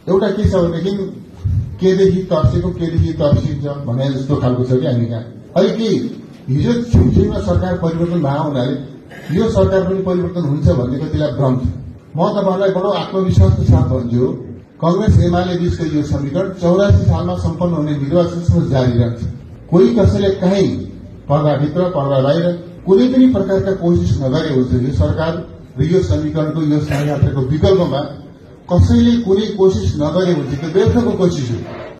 एउटा के छ भनेदेखि केदेखि तर्सेको केदेखि तर्सिन्छ भने जस्तो खालको छ कि हामी कहाँ। अहिले के हिजो छुट्टीमा सरकार परिवर्तन भएको हुनाले यो सरकार पनि परिवर्तन हुन्छ भन्ने कतिलाई भ्रम छ। म तपाईँलाई बडो आत्मविश्वासको साथ भन्छु, कांग्रेस एमाले बीचको यो समीकरण 84 सालमा सम्पन्न हुने निर्वाचनसम्म जारी रहन्छ। कोही कसैले कहीँ पर्दाभित्र पर्दा बाहिर कुनै पनि प्रकारका कोशिश नगरे हुन्छ यो सरकार र यो समीकरणको यो संयात्राको विकल्पमा कसैले कुनै कोशिश नगरे हुन्छ त्यो व्यर्थको कोशिश हो।